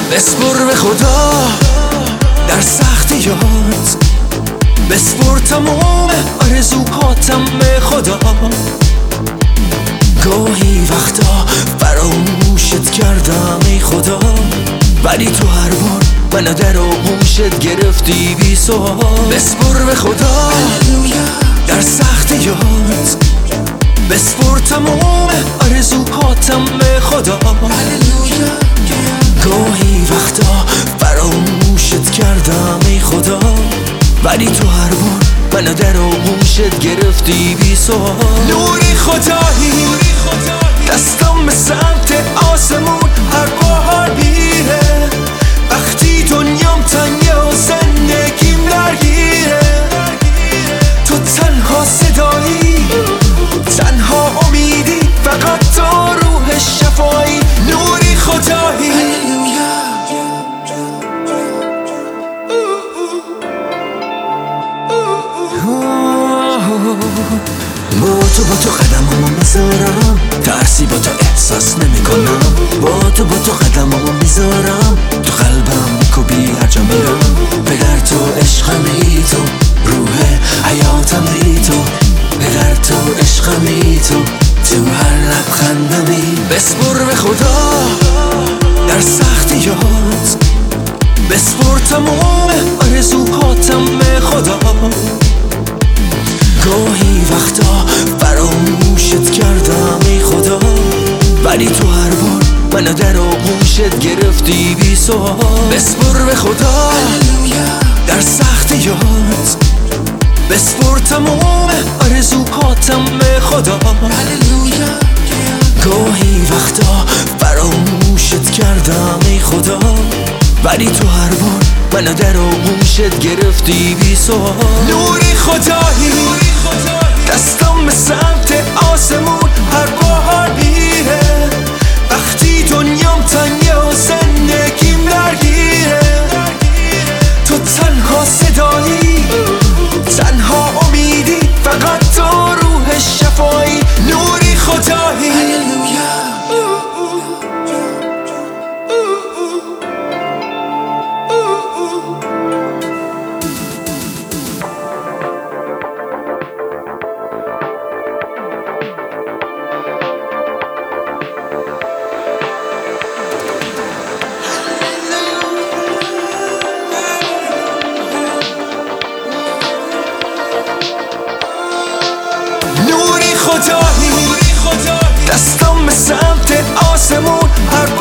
بسپر به خدا در سختیات، بسپر تمام آرزوهاتم به خدا. گاهی وقتا فراموشت کردم ای خدا، ولی تو هر بار منو در آغوشت گرفتی بی سوال. بسپر به خدا در سختیات، بسپر تمام آرزوهاتم به خدا. گاهی وقتا فراموشت کردم ای خدا، ولی تو هر بار منو در آغوشت گرفتی بی سوال. نوری خدایی دستم به سمت آسمون هر بار میره، وقتی دنیام تنگه و زندگیم درگیره. تو تنها صدایی، تنها امیدی، فقط تو روح شفایی. نوری خدایی با تو قدمامو میذارم، ترسی با تو احساس نمی کنم. با تو قدمامو میذارم، تو قلبم میکوبی هر جا میرم. پدر تو عشقمی، تو روح حیاتمی، تو پدر تو عشقمی، تو هر لبخندمی. بسپر به خدا در سختیات، بسپر تمام آرزوهاتم به خدا. گاهی وقتا فراموشت کردم ای خدا، ولی تو هر بار منو در آغوشت گرفتی بی سوال. بسپر به خدا در سختیات، بسپر تمام آرزوهاتم به خدا. گاهی وقتا فراموشت کردم ای خدا، ولی تو هر بار منو در آغوشت گرفتی بی سوال. نوری خدایی دستم به سمت آسمون هر بار میره، وقتی دنیام تنگه و زندگیم درگیره. تو تنها صدایی، تنها امیدی، فقط تو روح شفایی. نوری خدایی دستم به سمت آسمون هر